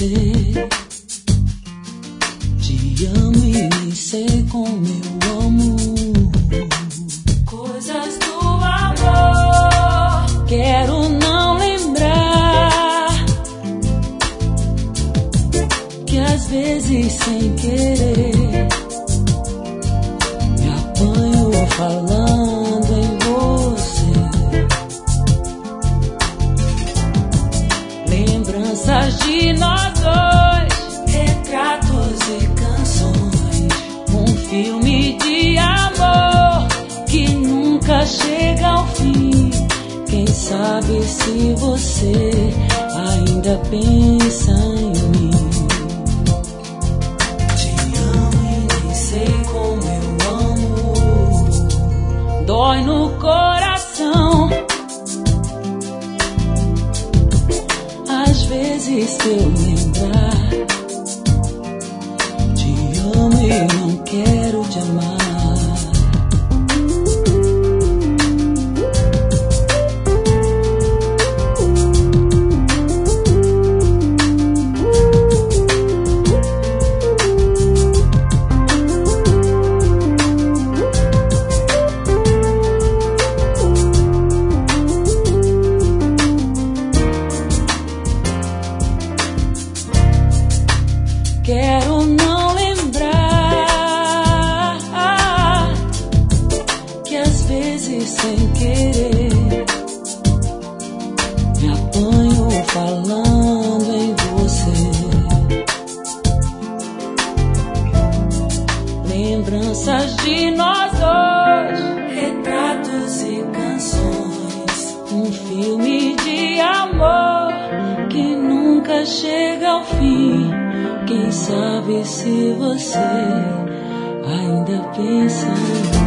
você. Te amo e nem sei como eu amo. Coisas do amor. Quero não lembrar que às vezes sem querer me apanho falando em você. Lembranças de nós dois, retratos e canções, um filme de amor que nunca chega ao fim. Quem sabe se você ainda pensa em mim. Te amo e nem sei como eu amo. Dói no coração. Às vezes se eu lembrar, te amo e não quero te amar. Quero não lembrar que às vezes sem querer me apanho falando em você. Lembranças de nós dois, retratos e canções, um filme de amor que nunca chega ao fim. Quem sabe se você ainda pensa em mim.